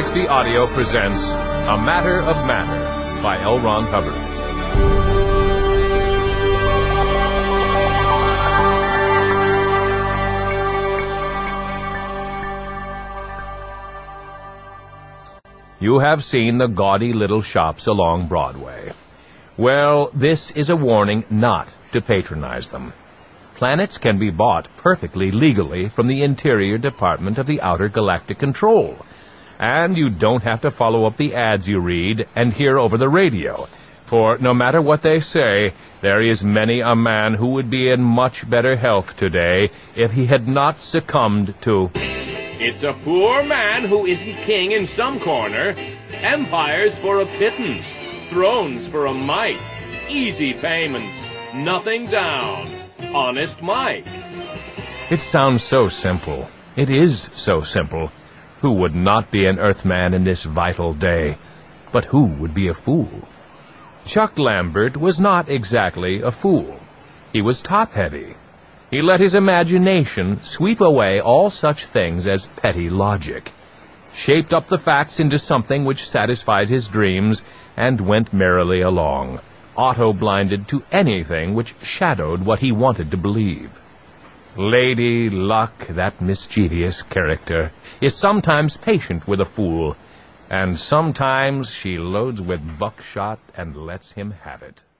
Galaxy Audio presents A Matter of Matter by L. Ron Hubbard. You have seen the gaudy little shops along Broadway. Well, this is a warning not to patronize them. Planets can be bought perfectly legally from the Interior Department of the Outer Galactic Control. And you don't have to follow up the ads you read and hear over the radio. For no matter what they say, there is many a man who would be in much better health today if he had not succumbed to... It's a poor man who isn't king in some corner. Empires for a pittance. Thrones for a mite. Easy payments. Nothing down. Honest Mike. It sounds so simple. It is so simple. Who would not be an Earthman in this vital day? But who would be a fool? Chuck Lambert was not exactly a fool. He was top-heavy. He let his imagination sweep away all such things as petty logic, shaped up the facts into something which satisfied his dreams, and went merrily along, auto-blinded to anything which shadowed what he wanted to believe. Lady Luck, that mischievous character, is sometimes patient with a fool, and sometimes she loads with buckshot and lets him have it.